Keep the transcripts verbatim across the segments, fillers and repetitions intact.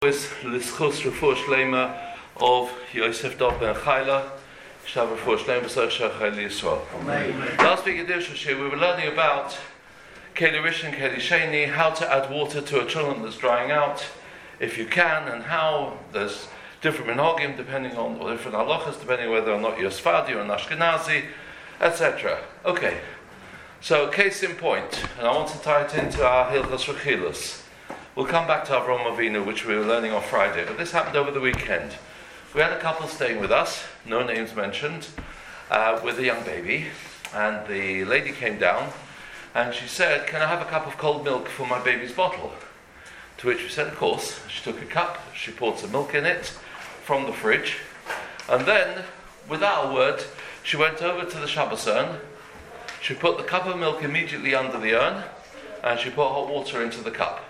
is Lischus Refuah Shlema of Yosef Dov Ben Chayla, Shav Refuah Shlema B'Sach Chayli Yisrael. Last week in Dirshah we were learning about Keli Rishon, Keli Sheni, how to add water to a cholent that's drying out, if you can, and how there's different minhagim depending on, or different halachas depending whether or not you're Sfadi or an Ashkenazi, et cetera. Okay, so case in point, and I want to tie it into our Hilchos Rechilos. We'll come back to Avraham Avinu, which we were learning on Friday, but this happened over the weekend. We had a couple staying with us, no names mentioned, uh, with a young baby, and the lady came down, and she said, "Can I have a cup of cold milk for my baby's bottle?" To which we said, of course. She took a cup, she poured some milk in it from the fridge, and then, without a word, she went over to the Shabbos urn, she put the cup of milk immediately under the urn, and she put hot water into the cup.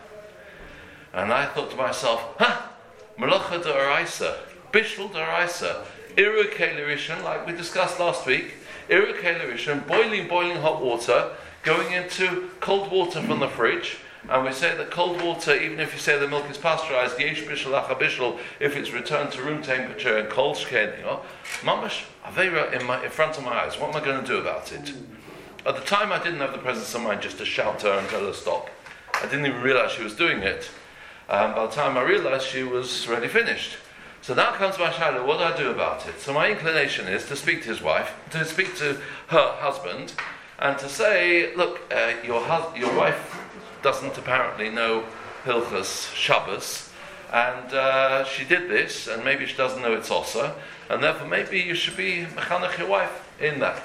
And I thought to myself, ha! Melacha d'oraisa, bishul d'oraisa, iru keli rishon, like we discussed last week, iru keli rishon, boiling, boiling hot water, going into cold water from the fridge, and we say that cold water, even if you say the milk is pasteurized, yesh bishul acha bishul, if it's returned to room temperature and cold shken, you know, mamash, aveira in my in front of my eyes, what am I going to do about it? At the time I didn't have the presence of mind just to shout to her and tell her stop. I didn't even realize she was doing it. Um, by the time I realized she was already finished. So now comes my shadow, what do I do about it? So my inclination is to speak to his wife, to speak to her husband, and to say, look, uh, your hus- your wife doesn't apparently know Hilchas Shabbos, and uh, she did this, and maybe she doesn't know it's Osa, and therefore maybe you should be mechanech your wife in that.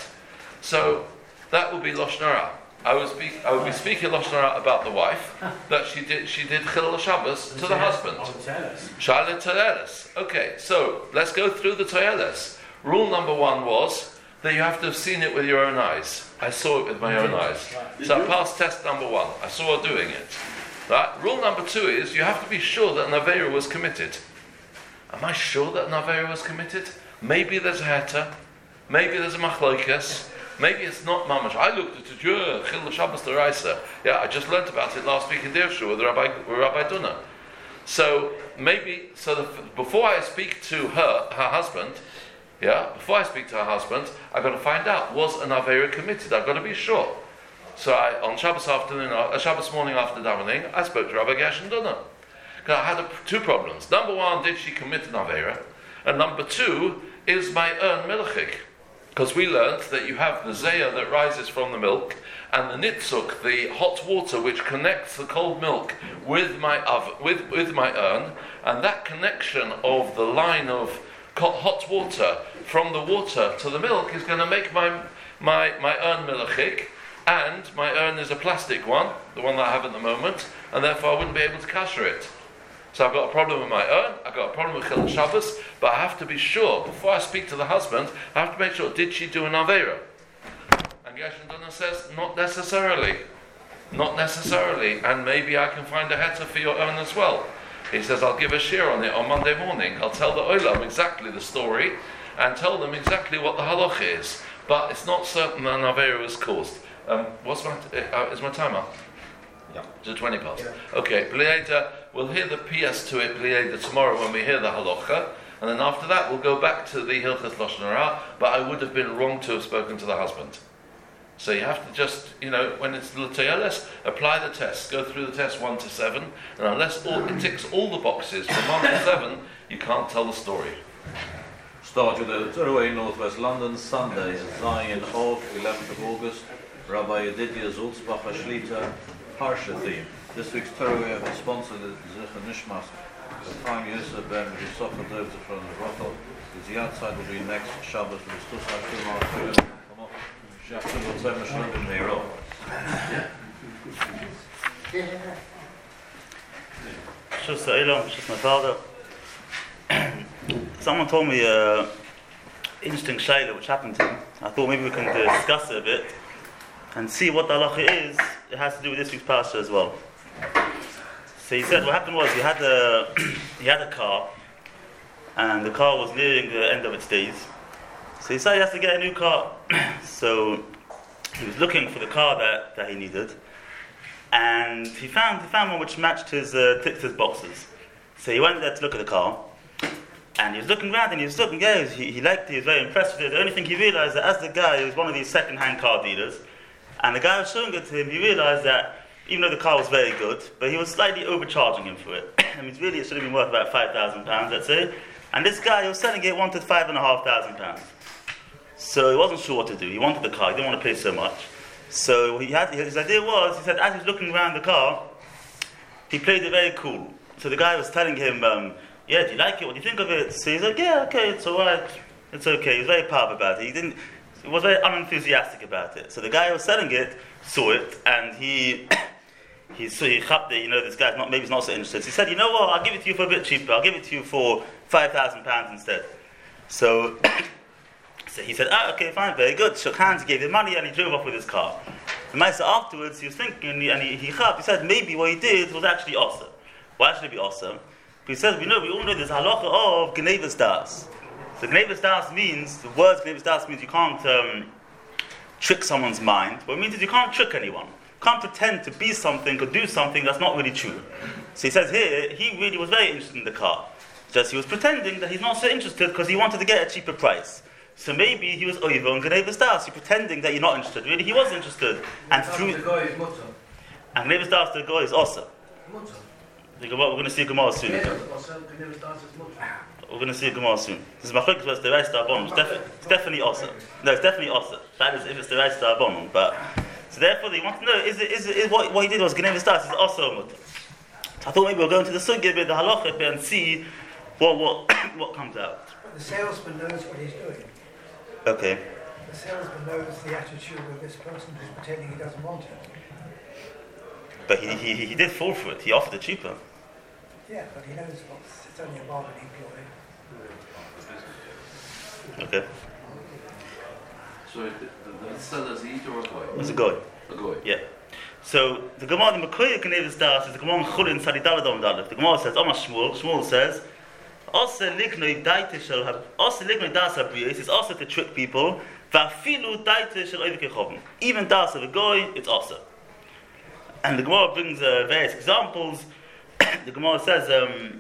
So that would be Lashon Hara. I would speak. I would be speaking Lashon Hara about the wife that she did. She did Chilul Shabbos to the husband. Shaila Toyeles. Okay, so let's go through the Toyeles. Rule number one was that you have to have seen it with your own eyes. I saw it with my own eyes. So I passed test number one. I saw her doing it. Right. Rule number two is you have to be sure that an Aveira was committed. Am I sure that an Aveira was committed? Maybe there's a heta. Maybe there's a machlokas. Maybe it's not mamash. I looked at it, Chilul Shabbos d'oraisa. Yeah, I just learnt about it last week in Dirshah with Rabbi with Rabbi Duna. So maybe, so the, before I speak to her, her husband, yeah, before I speak to her husband, I've got to find out, was an Aveira committed? I've got to be sure. So I, on Shabbos afternoon, uh, Shabbos morning after davening, I spoke to Rabbi Gershon Duna. Because I had a, two problems. Number one, did she commit an Aveira? And number two, is my urn milchik? Because we learned that you have the zayah that rises from the milk, and the nitzuk, the hot water which connects the cold milk with my oven, with, with my urn, and that connection of the line of hot water from the water to the milk is going to make my my my urn milachik, and my urn is a plastic one, the one that I have at the moment, and therefore I wouldn't be able to kasher it. So I've got a problem with my urn, I've got a problem with Chilul Shabbos, but I have to be sure, before I speak to the husband, I have to make sure, did she do an Aveira? And Gershon Duna says, not necessarily. Not necessarily. And maybe I can find a heta for your urn as well. He says, I'll give a shir on it on Monday morning. I'll tell the Olam exactly the story, and tell them exactly what the halach is. But it's not certain that an Aveira was caused. Um, what's my, uh, is my timer? Yeah. Is it twenty past? Yeah. Okay, Blieda, we'll hear the P S to it, Blieda, tomorrow when we hear the halacha, and then after that we'll go back to the Hilchas Lashon Hara, but I would have been wrong to have spoken to the husband. So you have to just, you know, when it's L'Toyeles, apply the test, go through the test one to seven, and unless all, it ticks all the boxes from one to seven, you can't tell the story. Start with the Turway, Northwest London, Sunday, Zion of eleventh of August, Rabbi Yedidia Zulzbach Shlita, Parsha theme. This week's Torah is sponsored is Zichar Nishmas. The Prime Yosef Ben Rishocha Dovza from the Rochel. The outside will be next Shabbos with Stus HaKumar Turim. Shachtu Votzem Meshlim Meiro. Shus Elam, Shus my father. Someone told me an uh, interesting shayla which happened to him. I thought maybe we can discuss it a bit and see what the halacha is. It has to do with this week's parsha as well. So he said what happened was he had a he had a car, and the car was nearing the end of its days. So he said he has to get a new car. So he was looking for the car that, that he needed, and he found he found one which matched his uh, ticked his boxes. So he went there to look at the car, and he was looking around and he was looking, yeah, he, he liked it, he was very impressed with it. The only thing he realised that as the guy, he was one of these second-hand car dealers, and the guy was showing it to him, he realised that even though the car was very good, but he was slightly overcharging him for it. I mean, really, it should have been worth about five thousand pounds, let's say. And this guy who was selling it wanted five and a half thousand pounds. So he wasn't sure what to do. He wanted the car, he didn't want to pay so much. So he had, his idea was, he said, as he was looking around the car, he played it very cool. So the guy was telling him, um, yeah, do you like it? What do you think of it? So he's like, yeah, okay, it's alright. It's okay. He was very proud about it. He didn't, he was very unenthusiastic about it. So the guy who was selling it saw it, and he, he so he chapped it, you know, this guy's not, maybe he's not so interested. So he said, you know what, I'll give it to you for a bit cheaper. I'll give it to you for five thousand pounds instead. So, so he said, ah, okay, fine, very good. Shook hands, gave him money, and he drove off with his car. The Maisa afterwards, he was thinking, and he, and he, he chapped, he said, maybe what he did was actually awesome. Why should it be awesome? But he says, we know, we all know this halacha of Gnevas Das. So Gnevas Das means, the word Gnevas Das means you can't um, trick someone's mind. What it means is you can't trick anyone. You can't pretend to be something or do something that's not really true. So he says here, he really was very interested in the car. Just he was pretending that he's not so interested because he wanted to get a cheaper price. So maybe he was oiva and Gnevas Das. You're pretending that you're not interested. Really, he was interested. And through... And Gnevas Das to the guy is also. We're going to see a Gemara soon. Okay? We're going to see a Gemara soon. This is Machlokes was the Reis D'Arbon. It's definitely awesome. No, it's definitely awesome. That is if it's the Reis D'Arbon. But so therefore, they want to know: is it? Is it? Is what, what he did was Gnevas Das is also. So I thought maybe we'll go into the sugya bit, the halacha bit, and see what what what comes out. The salesman knows what he's doing. Okay. The salesman knows the attitude of this person who's pretending he doesn't want it. But he, he he did fall for it. He offered it cheaper. Yeah, but he knows what's, it's only a bargaining ploy. Okay. So the, the, the seller's a Yid or a Goy? It's a Goy. A Goy. Yeah. So the Gemara, the Mekoya Gnevas Das is the Gemara in Chulin Sadi Daladom Dalef. The Gemara says, Omar Shmuel, Shmuel says, Ose lignoi daite shel hab, Ose lignoi das habriyos is also to trick people. Vafilu daite shel oivik. Even das of a Goy, it's also. And the Gemara brings uh, various examples. The Gemara says, um,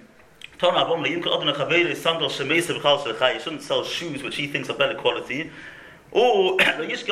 you shouldn't sell shoes which he thinks are better quality. Or, basically,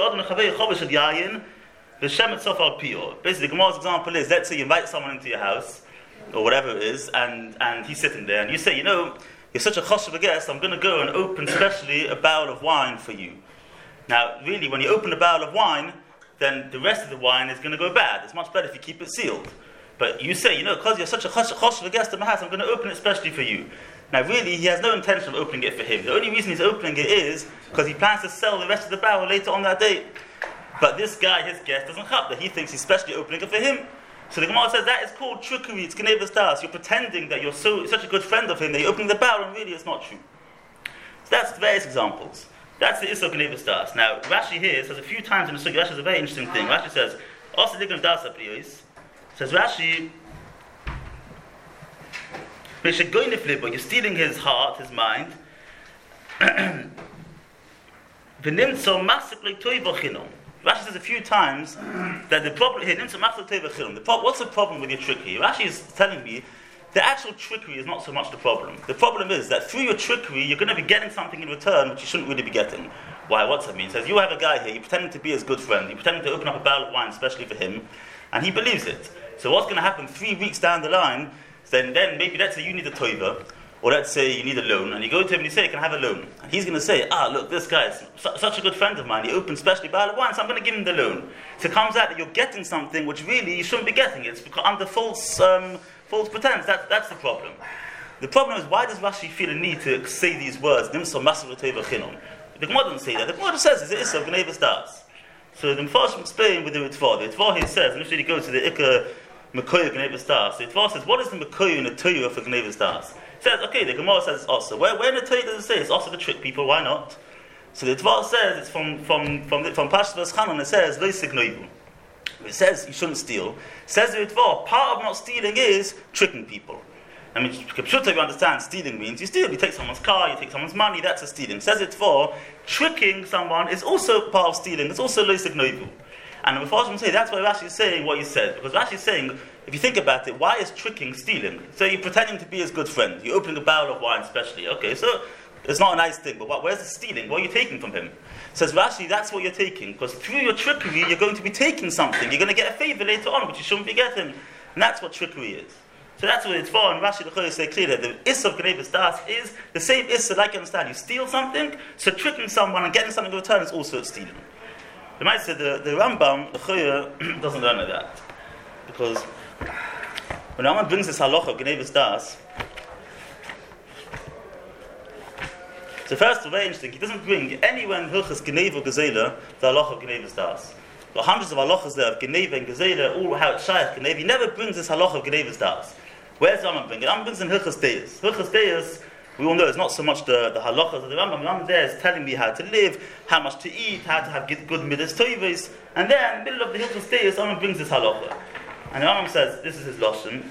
the Gemara's example is, let's say you invite someone into your house, or whatever it is, and, and he's sitting there, and you say, you know, you're such a choshev guest, I'm going to go and open specially a barrel of wine for you. Now, really, when you open a barrel of wine, then the rest of the wine is going to go bad. It's much better if you keep it sealed. But you say, you know, because you're such a choshev guest in my house, I'm going to open it specially for you. Now, really, he has no intention of opening it for him. The only reason he's opening it is because he plans to sell the rest of the barrel later on that day. But this guy, his guest, doesn't have that. He thinks he's specially opening it for him. So the Gemara says that is called trickery. It's Gnevas Das. You're pretending that you're so such a good friend of him that you're opening the barrel, and really it's not true. So that's various examples. That's the Issa of Gnevas Das. Now, Rashi here says a few times in the Sugya, Rashi is a very interesting thing. Rashi says, also Gnevas Das Abriyos, says Rashi, you're stealing his heart, his mind. Rashi says a few times that the problem here, the pro- what's the problem with your trickery? Rashi is telling me the actual trickery is not so much the problem. The problem is that through your trickery, you're going to be getting something in return which you shouldn't really be getting. Why? What's that mean? It says you have a guy here, you're pretending to be his good friend, you're pretending to open up a barrel of wine especially for him, and he believes it. So what's going to happen three weeks down the line, then, then maybe let's say you need a toiva, or let's say you need a loan, and you go to him and you say, can I have a loan? And he's going to say, ah, look, this guy is su- such a good friend of mine, he opened specially a barrel of wine, so I'm going to give him the loan. So it comes out that you're getting something which really you shouldn't be getting. It's because under false um, false pretense. That, that's the problem. The problem is, why does Rashi feel a need to say these words? The Gemara doesn't say that. The Gemara says, it's Issa of Gnevas Das. So the Mepharshim explain with the Ritva. The Ritva here says, and if you go to the Ikka Mekoya Gnevas Das, the Ritva says, what is the Mekoya and the Toya for Gnevas Das? It says, okay, the Gemara says it's also. Where, where in the Toya does it say it's also to trick people? Why not? So the Ritva says, it's from from from from Pashas V'Chanan, it says, Lo Signoivu. It says you shouldn't steal. It says the Ritva, part of not stealing is tricking people. I mean, Kipshuta, you understand, stealing means you steal, you take someone's car, you take someone's money, that's a stealing. It says it for tricking someone is also part of stealing, it's also lo signoivu. And the Mepharshim say that's why Rashi is saying what he said, because Rashi is saying if you think about it, why is tricking stealing? So you're pretending to be his good friend. You're opening a barrel of wine especially. Okay, so it's not a nice thing, but what, where's the stealing? What are you taking from him? Says Rashi, that's what you're taking, because through your trickery, you're going to be taking something. You're going to get a favor later on, which you shouldn't be getting. And that's what trickery is. So that's what it's for, and Rashi the Chodesh say clearly that the Issa of Gnevus Das is the same Issa, like you understand. You steal something, so tricking someone and getting something in return is also stealing. You might say the, the Rambam, the Chodesh, doesn't learn of that. Because when the Rambam brings this halacha of Gnevus Das, so first, very interesting, he doesn't bring anywhere in Hilchas Gneva Gezela the halacha of Gnevus Das. There are hundreds of halachas there of Gneva and Gezela, all how it's shaykh Gneva. He never brings this halacha of Gnevus Das. Where's the Rambam bring it? Rambam brings in Hilchas Deis. Hilchas Deis, we all know, it's not so much the, the halachas of the Rambam. The Rambam there is telling me how to live, how much to eat, how to have good, good midas toivos. And then, in the middle of the Hilchas Deis, Rambam brings this halacha. And the Rambam says, this is his lashon.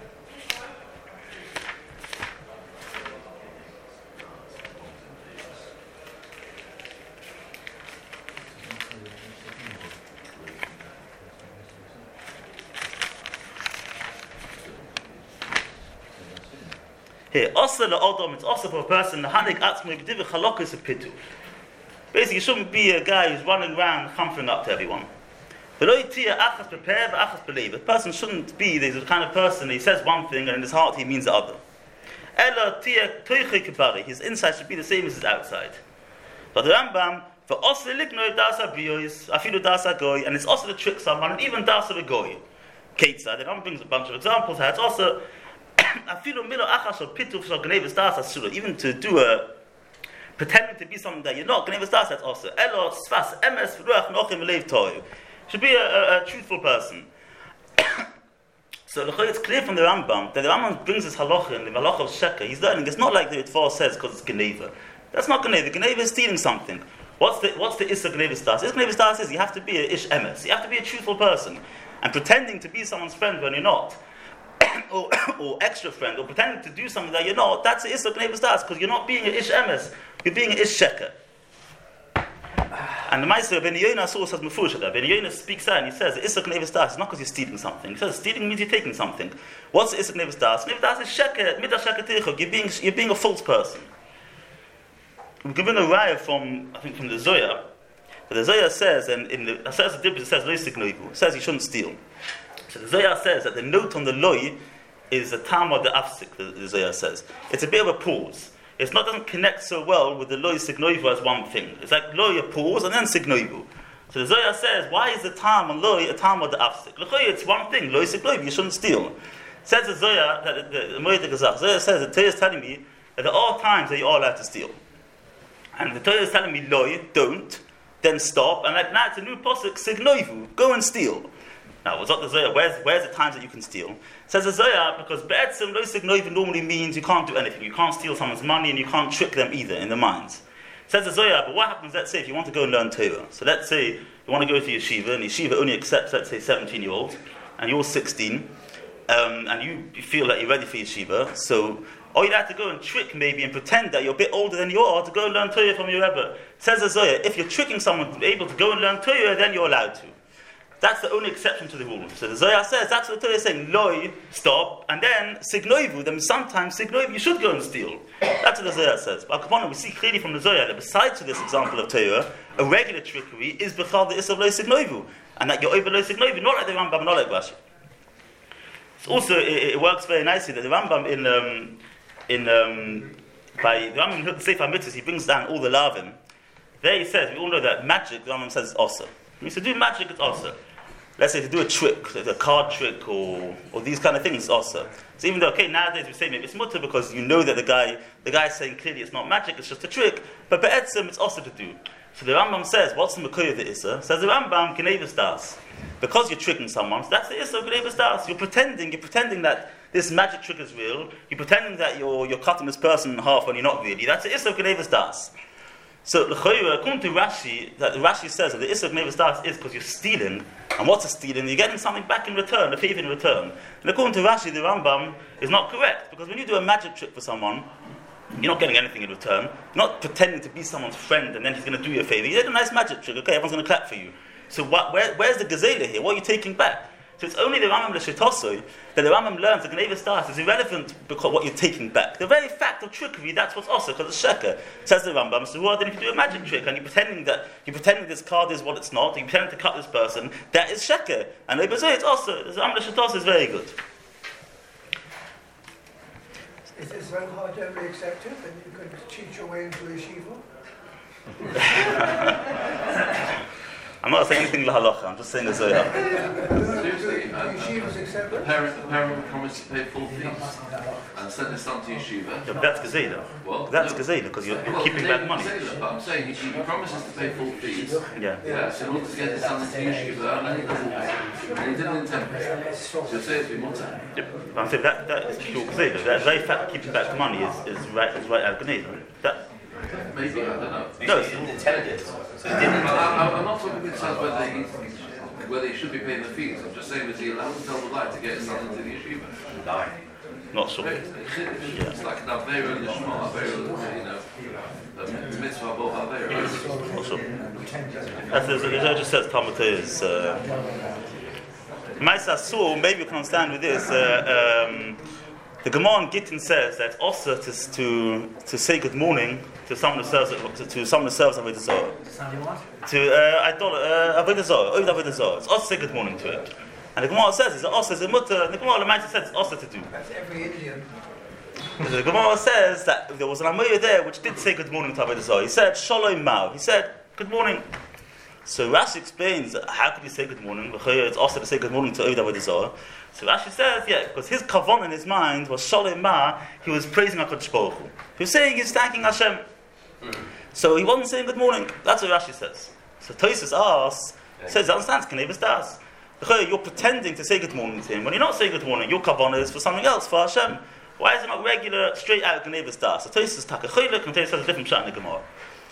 Here, also the Odom, it's also for a person, the Hanik Atzmai B'div Chalokis of Pitu. Basically, you shouldn't be a guy who's running around comforting up to everyone. A person shouldn't be the kind of person, he says one thing and in his heart he means the other. His inside should be the same as his outside. But the Rambam, for also ligno dasa biyos, afilu dasa goy, and it's also to trick someone, and even dasa the goy. Ketzad, the Rambam brings a bunch of examples. How it's also afilu milo achas or pitu for gnevus dasa sula, even to do a pretending to be something that you're not. Gnevus dasa, that's also elo sfas emes v'ruach nochim v'leiv toyu. Should be a, a, a truthful person. So it's clear from the Rambam that the Rambam brings this halacha in the halacha of Sheker. He's learning. It's not like the Ritva says because it's Geneva. That's not Geneva. Geneva is stealing something. What's the what's the Issa Geneva Stas? Issa Geneva Stas is you have to be a Ish Emes. You have to be a truthful person. And pretending to be someone's friend when you're not, or, or extra friend, or pretending to do something that you're not, that's the Issa Geneva Stas because you're not being an Ish Emes. You're being an Ish Sheker. And the Meister, Ben Yonah saw says Mefurish that. Ben Yonah speaks out and he says, Issa Gnevus Das is not because you're stealing something. He says, stealing means you're taking something. What's Issa Gnevus Das? Gnevus Das is Sheker, Midah Sheker Teichog. You're being, you're being a false person. We've given a raya from, I think, from the Zohar. But the Zohar says, and in the Aseret HaDibros it says, Lo Yisik it says you shouldn't steal. So the Zohar says that the note on the Loi is a tam of the Afsik, the, the Zohar says. It's a bit of a pause. It not doesn't connect so well with the loy signoivu as one thing. It's like loy a pause and then signoivu. So the Zohar says, why is the tam on loy a tam of the afsik? L'choy, it's one thing. Loy signoivu, you shouldn't steal. Says the Zohar that the the Moed Gazach. Zohar says the Torah is telling me that there are times that you are allowed to steal, and the Torah is telling me loy, don't, then stop, and like now it's a new posuk signoivu, go and steal. Now, what's up the Zohar? Where's, where's the times that you can steal? Says the Zohar, because Be'etzim lo signoivu normally means you can't do anything. You can't steal someone's money and you can't trick them either in the minds. Says the Zohar, but what happens, let's say, if you want to go and learn Torah? So let's say you want to go to yeshiva, and yeshiva only accepts, let's say, seventeen-year-olds, and you're sixteen, um, and you, you feel that you're ready for yeshiva, so or you'd have to go and trick maybe and pretend that you're a bit older than you are to go and learn Torah from your Rebbe. Says the Zohar, if you're tricking someone to be able to go and learn Torah, then you're allowed to. That's the only exception to the rule. So the Zohar says, that's what the Torah is saying, loy, stop, and then signoivu, then sometimes signoivu, you should go and steal. That's what the Zohar says. But Kaponim, we see clearly from the Zohar that besides this example of Torah, a regular trickery is bechal the Issa of loy signoivu, and that you're over loy signoivu, not like the Rambam, not like Rashi. It's also, it, it works very nicely that the Rambam in, um, in um, by the Rambam in Sefer HaMitzvos, he brings down all the lavim. There he says, we all know that magic, the Rambam says, is also. When you do magic, it's also. Let's say to do a trick, like a card trick or or these kind of things also. So even though, okay, nowadays we say maybe it's mutter because you know that the guy the guy is saying clearly it's not magic, it's just a trick, but be'etzim it's also to do. So the Rambam says, what's the Mekoy of the Issa? Says the Rambam, Gnevus Das. Because you're tricking someone, so that's the Issa of Gnevus Das. You're pretending, you're pretending that this magic trick is real, you're pretending that you're you're cutting this person in half when you're not really. That's the Issa of Gnevus Das. So, according to Rashi, that Rashi says that the Issa of Gnevus Das is because you're stealing, and what's a stealing? You're getting something back in return, a favor in return. And according to Rashi, the Rambam is not correct, because when you do a magic trick for someone, you're not getting anything in return. You're not pretending to be someone's friend and then he's going to do you a favor. You did a nice magic trick, okay, everyone's going to clap for you. So what, where, where's the Gezela here? What are you taking back? So it's only the Rambam L'Shitosoi that the Rambam learns that Gneva Stas is irrelevant because what you're taking back. The very fact of trickery, that's what's also because it's sheker. Says the Rambam, so well, then if you do a magic trick and you're pretending that you're pretending this card is what it's not, and you're pretending to cut this person, that is sheker. And they say it's also the Rambam L'Shitosoi is very good. Is it so hard to only accept it that you could cheat your way into a yeshiva? I'm not saying anything lahalacha, I'm just saying a zoya. Seriously, uh, Yeshivas accept the it? parent, the parent would promise to pay full fees and send his son to yeshiva. Yeah, but that's gazela. Well, That's no. gazela because you're, you're Well, keeping they back would money. say that, but I'm saying he, he promises to pay full fees. Yeah. Yes, in order to get his son into yeshiva, and then he doesn't pay. And he didn't intend to pay. So you say it's been more time. Yep. But I'm saying that, that is pure gazela. That very fact of keeping back the money is, is right is right out of Ganeda. That Maybe, I don't know. No, he didn't intend it. So he didn't But intend I, I'm not talking about whether he, whether he should be paying the fees. I'm just saying, was he allowed to tell the lie to get his son into the yeshiva? it. Lie. not sure. It's, it's, it's like an Avera Lishma, Avera, you know, a mitzvah above Avera. Not sure. As the Zohar just says, Talmud is. Ma'aseh Asur, maybe you can understand with this. Uh, um, the Gemara in Gittin says that it's also to, to to say good morning to someone who serves to, to someone who serves Avodah Zarah. To uh, idol uh, Avodah Zarah, Oid Avodah Zarah. It's also to say good morning to it. And the Gemara says it's also a mutter. The Gemara Lamaita says it's also to do. That's every Indian. The Gemara says that there was an Amoya there which did say good morning to Avodah Zarah. He said Shalom Mao. He said good morning. So Rashi explains how could he say good morning? It's also to say good morning to Oid Avodah Zarah. So Rashi says, yeah, because his kavan in his mind was Shalom Ma, he was praising HaKadosh Baruch Hu. He was saying he's thanking Hashem. Mm. So he wasn't saying good morning. That's what Rashi says. So Tosfos asks, says, understands, Knevus das. You're pretending to say good morning to him. When you're not saying good morning, your kavan is for something else, for Hashem. Why is it not regular, straight out Knevus das? So Tosfos Takachiluk, and Tosfos says a different shot in the Gemara.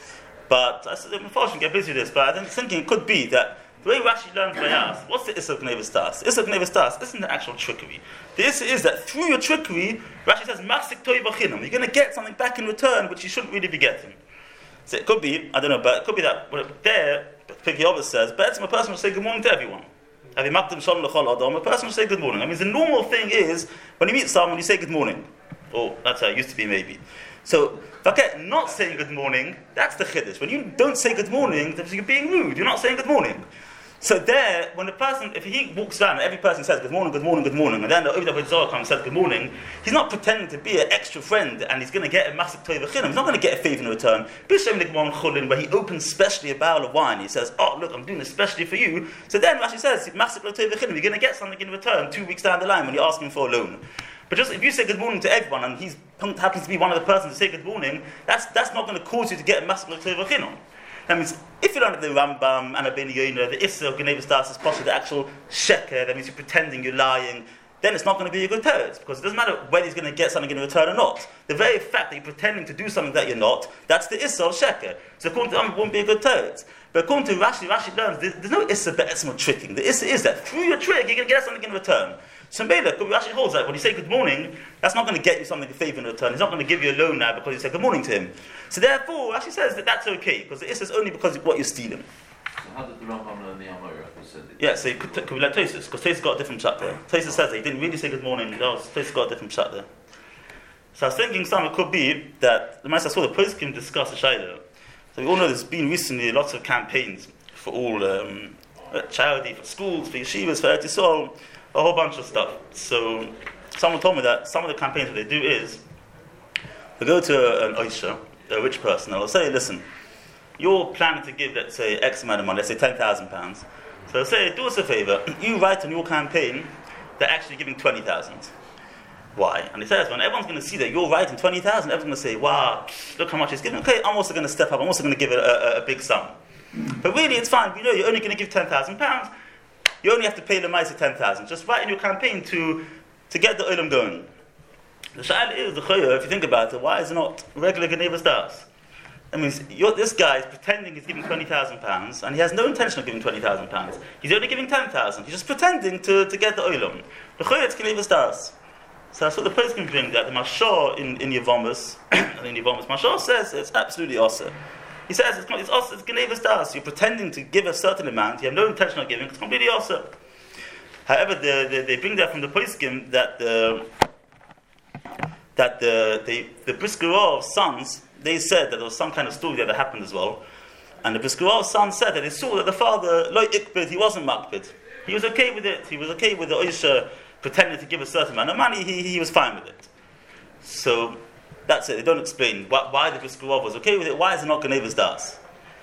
But I said, unfortunately, get busy with this, but I'm thinking it could be that the way Rashi learns by us, what's the Issa of Knevus das? Issa of Knevus das isn't the actual trickery. The Issa is that through your trickery, Rashi says, Machzik toy v'chinam, you're going to get something back in return which you shouldn't really be getting. So it could be, I don't know, but it could be that well, there, Pirkei Avos says, but a person will say good morning to everyone. A person will say good morning. I mean, the normal thing is, when you meet someone, you say good morning. Or that's how it used to be, maybe. So, okay, not saying good morning, that's the chiddush. When you don't say good morning, you're being rude. You're not saying good morning. So there, when the person, if he walks down and every person says good morning, good morning, good morning, and then the Ovid Avodah Zarah comes and says good morning, he's not pretending to be an extra friend and he's going to get a massive toy v'chinam. He's not going to get a favour in return. B'Shem Nikmon Chulin, where he opens specially a barrel of wine. He says, oh, look, I'm doing this specially for you. So then Rashi says, massive toy v'chinam, you're going to get something in return two weeks down the line when you ask him for a loan. But just if you say good morning to everyone and he happens to be one of the persons to say good morning, that's that's not going to cause you to get a massive toy v'chinam. That means if you don't have the Rambam and Abeni Yonah, the Issa of Gnevus das is possibly the actual sheker, that means you're pretending you're lying, then it's not going to be a good teretz, because it doesn't matter whether he's going to get something in return or not. The very fact that you're pretending to do something that you're not, that's the Issa of sheker. So according to Rambam, it won't be a good teretz. But according to Rashi, Rashi learns there's, there's no Issa be'etzma tricking. The Issa is that through your trick, you're going to get something in return. So Mela, Rashi holds that when you say good morning, that's not going to get you something in favour in return. He's not going to give you a loan now because you say good morning to him. So therefore, Rashi says that that's okay, because the Issa is only because of what you're stealing. So how did the Rambam learn the Amora? Yeah, so it could, could be like Tosfos, because Tosfos got a different shot there. Tosfos says that he didn't really say good morning, Tosfos got a different shot there. So I was thinking some it could be that, the Ma'aseh saw the poskim discuss the Shaila. So we all know there's been recently lots of campaigns for all um, charity, for schools, for yeshivas, for Eretz Yisrael, a whole bunch of stuff. So someone told me that some of the campaigns what they do is they go to a, an oisha, a rich person, and they'll say, listen, you're planning to give, let's say, X amount of money, let's say ten thousand pounds. So they'll say, do us a favour, you write on your campaign they're actually giving twenty thousand. Why? And he says, when everyone's going to see that you're writing twenty thousand, everyone's going to say, wow, look how much he's giving. Okay, I'm also going to step up, I'm also going to give it a, a, a big sum. But really, it's fine, you know, you're only going to give ten thousand pounds. You only have to pay the Maisa ten thousand. Just write in your campaign to to get the Olam going. The Sha'al is, the Chayah, if you think about it, why is it not regular Gnevus das? That means you're, this guy is pretending he's giving twenty thousand pounds, and he has no intention of giving twenty thousand pounds. He's only giving ten thousand. He's just pretending to, to get the Olam. The Chayah is Gnevus das. So that's what the post can bring, that the Mashah in, in Yevomus, in Yevomus, Mashah says it's absolutely awesome. He says it's, it's awesome, it's Gnevus das. You're pretending to give a certain amount, you have no intention of giving, it's completely awesome. However, the, the, they bring that from the poskim that the that the the, the Briskerov sons, they said that there was some kind of story that happened as well, and the Briskerov sons said that they saw that the father, lo ikbid, he wasn't makbid. He was okay with it. He was okay with the Oisha pretending to give a certain amount of money. He he was fine with it. So that's it. They don't explain why, why the Briskerov was okay with it. Why is it not Genevas Das?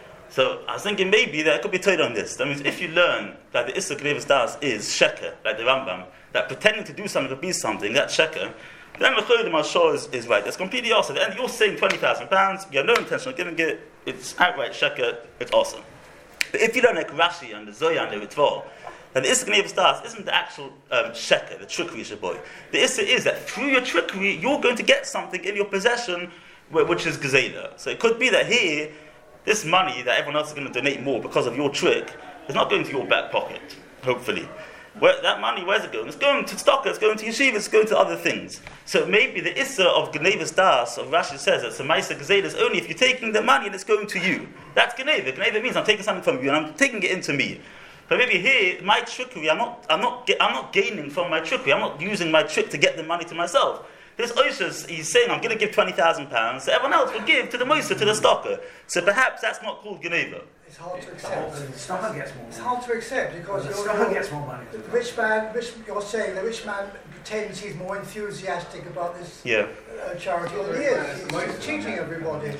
So I was thinking maybe that it could be told on this. That means if you learn that the Issa Genevas Das is sheker, like the Rambam, that pretending to do something to be something, that's sheker, then the Chodim Ashor is, is right. That's completely awesome. And you're saying twenty thousand pounds, you have no intention of giving it, it's outright sheker, it's awesome. But if you don't like Rashi and the Zoya and the Ritva, then the Issa Genevas Das isn't the actual um, sheker, the trickery shaboy. The Issa is that through your trickery, you're going to get something in your possession, which is Gezela. So it could be that here, this money that everyone else is going to donate more because of your trick is not going to your back pocket, hopefully. Where, that money, where's it going? It's going to stock, it's going to yeshiva, it's going to other things. So maybe the Issa of Genevas Das, of Rashi says that Semaisa Gezela is only if you're taking the money and it's going to you. That's Geneva. Geneva means I'm taking something from you and I'm taking it into me. But maybe here, my trickery, I'm not, I'm not, I'm not gaining from my trickery. I'm not using my trick to get the money to myself. This Oishas, he's saying, I'm going to give twenty thousand pounds, so everyone else will give to the Moisa, to the stocker. So perhaps that's not called Geneva. It's hard to accept. The stocker gets more money. It's hard to accept because The you're, stocker you're, gets more money. the rich man, rich, you're saying the rich man pretends he's more enthusiastic about this Yeah. uh, charity than he is. He's, he's cheating everybody.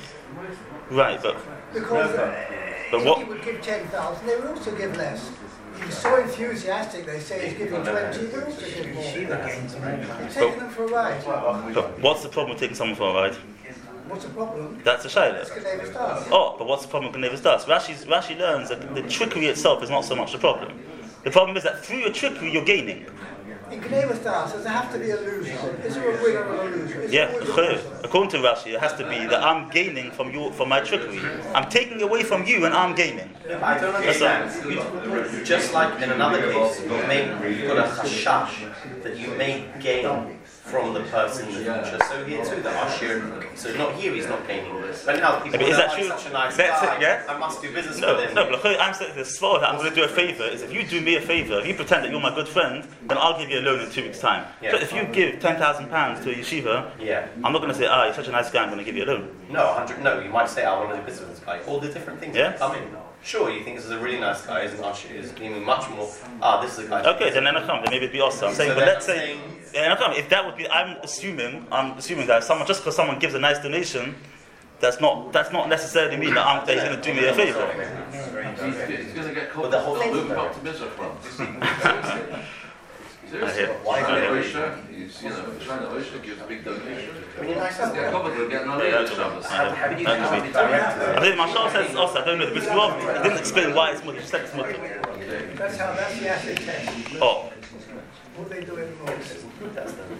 Right, but Because uh, but if what- he would give ten thousand, they would also give less. He's so enthusiastic, they say he's giving twenty, they would also give more. Yeshiva gains more money. He's taking them for a ride. but what's the problem with taking someone for a ride? What's the problem? That's a shayla. It's Geneva Stars. Oh, but what's the problem with Genevas Das? Rashi's, Rashi learns that the trickery itself is not so much the problem. The problem is that through your trickery you're gaining. In Geneva Stars, does there have to be a loser? Is there a winner or a loser? Is Yeah, there always a loser? according to Rashi, it has to be that I'm gaining from your from my trickery. I'm taking away from you and I'm gaining. I don't understand. Just like in another case, you may you've got a chashash that you may gain from the person in the future. So here too, the Ashir. So not here, he's not gaining. But now people But is know that I'm true? such a nice That's guy. it, yeah? I must do business No, with him. no, but look, I'm saying the svara that I'm going to do a favour is if you do me a favour, if you pretend that you're my good friend, then I'll give you a loan in two weeks' time. Yeah. So if you give ten thousand pounds to a yeshiva, Yeah. I'm not going to say, ah, you're such a nice guy, I'm going to give you a loan. No, one hundred. No, you might say I want to do business with this guy. All the different things Yeah. that come in. Sure, you think this is a really nice guy. He's an Ashir. He's giving me much more. Ah, this is a guy. Okay, then I come, then maybe it'd be awesome. I'm saying, So but then let's I'm say, saying- yeah, I come, if that would be, I'm assuming, I'm assuming that someone, just because someone gives a nice donation, that's not that's not necessarily mean that, I'm, that he's going to do me a favour. He's going to get caught But the whole thing- moving up to Mizra from. Seriously, hear. why I hear. Oisha? He's, you know, China Oisha gives big donations. When you're nice as They're covered with getting on Yeah, air that's Shabbos. I know. How do you I how agree. do you direct I think Mashal says also, I don't know, the Briskerov, he didn't explain why it's mutter, he just said it's mutter. That's how, that's the acid test. Oh, What they do anymore. That's the.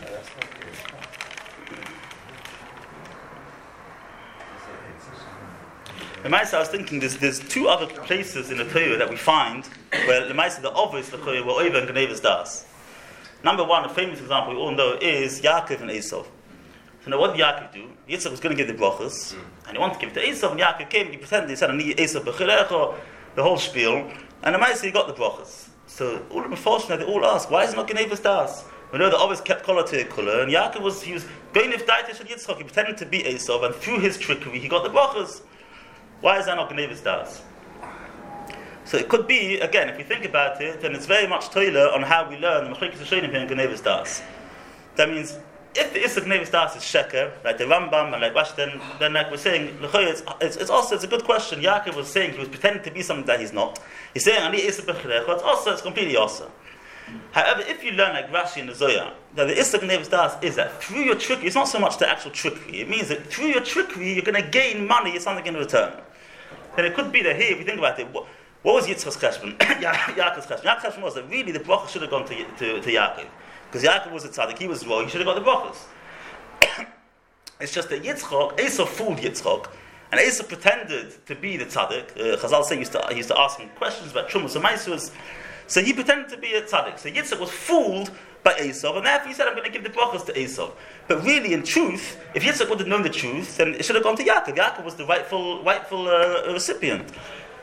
Lemaisa, I was thinking there's, there's two other places in the Torah that we find where Lemaisa, the obvious the Torah, were over in Genevas Das. Number one, a famous example we all know is Yaakov and Esau. So now what did Yaakov do? Yitzchak was going to give the brachas, and he wanted to give it to Esau, and Yaakov came, he pretended, he said, I need Esau b'chilecha, the whole spiel, and Lemaisa, he got the brachas. So all of them unfortunately, they all ask, why is it not Genevas Das? We know that always kept collar to collar, and Yaakov was, he was going if Daitish and Yitzchak, he pretended to be Esau, and through his trickery, he got the brachas. Why is that not Genevas Das? So it could be, again, if we think about it, then it's very much Torah on how we learn the Mechlekes Rishonim here in Genevas Das. That means, if the Issa Genevas Das is Sheker, like the Rambam and like Rashi, then, then like we're saying, it's, it's, it's also, it's a good question. Yaakov was saying he was pretending to be something that he's not. He's saying, Ani Issa B'chilecha, it's also, it's completely also. However, if you learn like Rashi and the Zoya, that the Issa Genevas Das is that through your trickery, it's not so much the actual trickery, it means that through your trickery, you're going to gain money, it's something in return. Then it could be that here, if you think about it, what, what was Yitzchak's cheshbon? Ya- Yaakov's cheshbon. Yaakov's cheshbon was that really the bracha should have gone to, to, to Yaakov. Because Yaakov was a tzaddik, he was wrong, he should have got the brachas. It's just that Yitzchak, Esau fooled Yitzchak, and Esau pretended to be the tzaddik. Uh, Chazal say he used, to, he used to ask him questions about Trumas and Maisus. So he pretended to be a tzaddik. So Yitzchak was fooled by Esau, and therefore he said, I'm going to give the brachas to Esau. But really, in truth, if Yitzchak would have known the truth, then it should have gone to Yaakov. Yaakov was the rightful, rightful uh, recipient.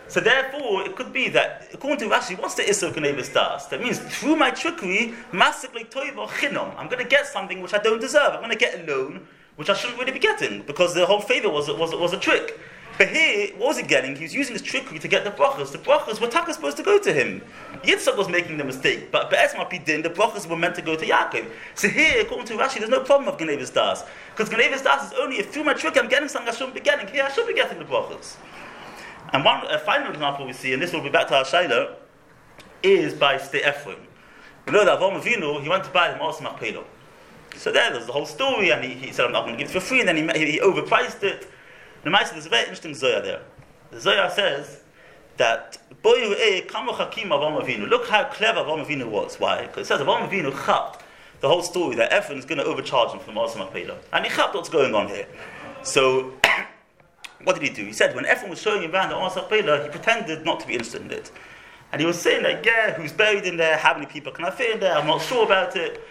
So therefore, it could be that, according to Rashi, what's the Isser Gnevus Das? That means, through my trickery, Masikli Toiva Chinom, I'm going to get something which I don't deserve. I'm going to get a loan, which I shouldn't really be getting, because the whole favor was, was, was a trick. But here, what was he getting? He was using his trickery to get the brachas. The brachas were taka supposed to go to him. Yitzchak was making the mistake, but Be'ez Mapidin, the brachas were meant to go to Yaakov. So here, according to Rashi, there's no problem of Gnevus Das. Because Gnevus Das is only if through my trick I'm getting something I shouldn't be getting. Here, I should be getting the brachas. And one a final example we see, and this will be back to our Shaila, is by Stei Ephraim. We know that Avraham Avinu, he went to buy the Ma'aseh Machpelah. So there, there's the whole story, and he, he said, I'm not going to give it for free, and then he, he, he overpriced it. The Maaseh, there's a very interesting Zohar there. The Zohar says that, look how clever Avraham Avinu was. Why? Because it says Avraham Avinu chapped the whole story that Ephraim is going to overcharge him for Ma'aseh Machpelah. And he chapped what's going on here. So, what did he do? He said when Ephraim was showing him around the Ma'aseh Machpelah, he pretended not to be interested in it. And he was saying that, yeah, who's buried in there? How many people can I fit in there? I'm not sure about it.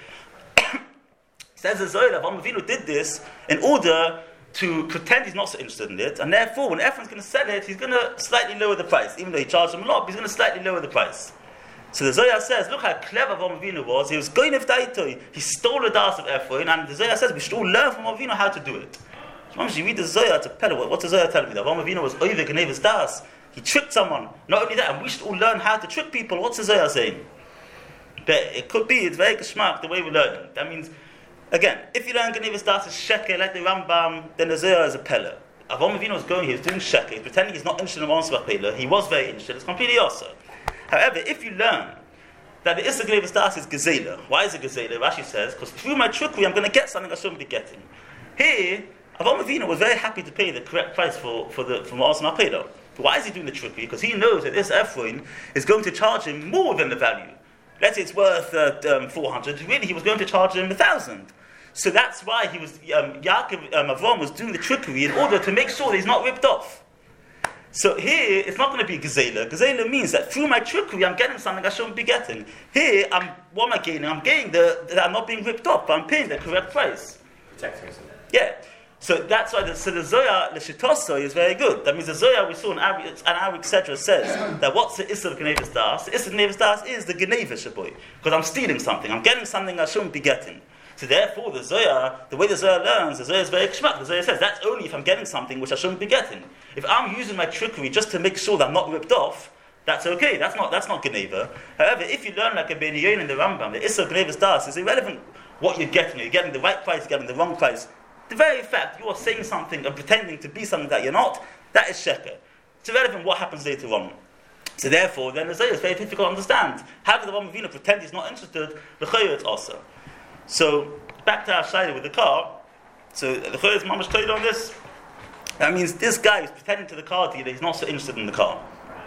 Says the Zohar, Avraham Avinu did this in order to pretend he's not so interested in it, and therefore when Ephraim's going to sell it, he's going to slightly lower the price, even though he charged him a lot, but he's going to slightly lower the price. So the Zohar says, look how clever Avraham Avinu was. He was going if daitoi. He stole the das of Ephraim, and the Zohar says we should all learn from Avinu how to do it. So you read the Zohar to Pella. What's the Zohar telling me? That Avraham Avinu was over Gnevus Das. He tricked someone. Not only that, and we should all learn how to trick people. What's the Zohar saying? But it could be, it's very geschmack the way we learn it. That means, again, if you learn Gnevus Das is sheker like the Rambam, then the Zohar is a Pella. Avraham Avinu was going, he was doing sheker, he's pretending he's not interested in Ma'aseh Machpelah. He was very interested. It's completely also. However, if you learn that the Issa Gnevus Das is Gezela, why is it Gezela? Rashi says, because through my trickery I'm going to get something I shouldn't be getting. Here, Avraham Avinu was very happy to pay the correct price for, for the for Ma'aseh Machpelah. Why is he doing the trickery? Because he knows that this Ephraim is going to charge him more than the value. Let's say it's worth uh, um, four hundred. Really, he was going to charge him one thousand. So that's why he was, um, Yaakov, um, Avraham was doing the trickery in order to make sure that he's not ripped off. So here, it's not going to be Gezela. Gezela means that through my trickery, I'm getting something I shouldn't be getting. Here, I'm, what am I gaining? I'm gaining the, that I'm not being ripped off, but I'm paying the correct price. Protecting yourself. Yeah. So that's why the, so the Zohar, the Shitoso, is very good. That means the Zohar we saw in Ari, and Ari, et cetera, says that what's the Issa of Gnevus Das? The Issa of Gnevus Das is the Gneva Shaboy. Because I'm stealing something. I'm getting something I shouldn't be getting. So therefore, the Zohar, the way the Zohar learns, the Zohar is very kshmak. The Zohar says that's only if I'm getting something which I shouldn't be getting. If I'm using my trickery just to make sure that I'm not ripped off, that's okay. That's not that's not Gneva. However, if you learn like a Ben Yain in the Rambam, the Issa of Gnevus Das is irrelevant what you're getting. You're getting the right price, you're getting the wrong price. The very fact you are saying something and pretending to be something that you're not, that is sheker. It's irrelevant what happens later on. So therefore, then the Zohar is very difficult to understand. How could the Avraham Avinu pretend he's not interested? The Chayah it's also. So, back to our Shaila with the car. So, the Chayah is mamash clear on this. That means this guy is pretending to the car dealer he's not so interested in the car.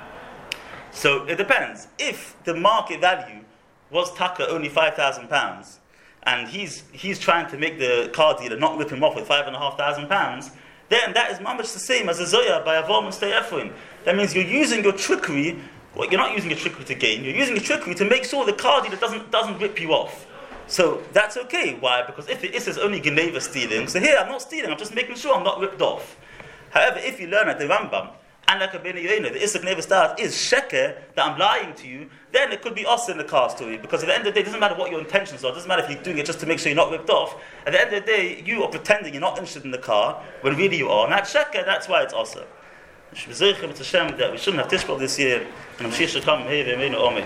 So, it depends. If the market value was taka only five thousand pounds, and he's he's trying to make the car dealer not rip him off with five and a half thousand pounds, then that is mamash the same as a Zohar by Avraham and Stei Ephraim. That means you're using your trickery. Well, you're not using your trickery to gain. You're using your trickery to make sure the car dealer doesn't doesn't rip you off. So that's okay. Why? Because if it is only Geneva stealing, so here I'm not stealing. I'm just making sure I'm not ripped off. However, if you learn at the Rambam and like a Ben Yaina, the Issa Gnevus Das is sheker that I'm lying to you, then it could be us in the car story. Because at the end of the day, it doesn't matter what your intentions are. It doesn't matter if you're doing it just to make sure you're not ripped off. At the end of the day, you are pretending you're not interested in the car when really you are. And that's sheker. That's why it's us. Shemzeichem, it's a shame that we shouldn't have Tishbal this year, and Mashiach should come here. Amen. Amen.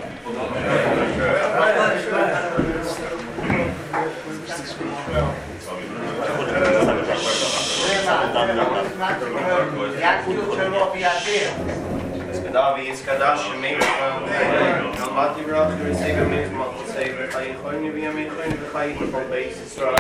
Davi is Kadash, Shemei, Nalmati Rach, the receiver, Mikmat, the Savior, Chayim, Chayim, Chayim, Chayim, Chayim, Chayim, Chayim,